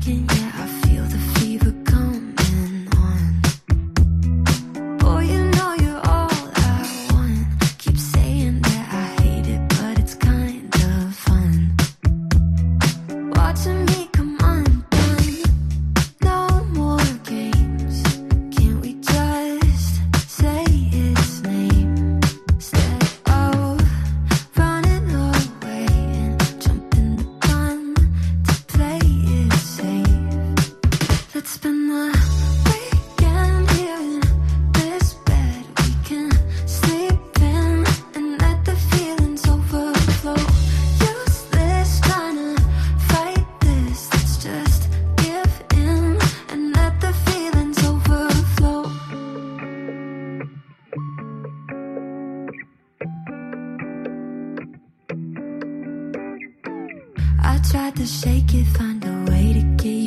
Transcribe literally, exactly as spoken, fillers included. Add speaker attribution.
Speaker 1: second, yeah, I feel the fever coming on. Boy, you know you're all I want. Keep saying that I hate it, but it's kind of fun. Watching me come undone. No more games. Can't we just say its name instead of running away and jumping the gun to play it safe? Let's spend the weekend here in this bed we can sleep in and let the feelings overflow. Useless trying to fight this. Let's just give in and let the feelings overflow. I tried to shake it, find a way to get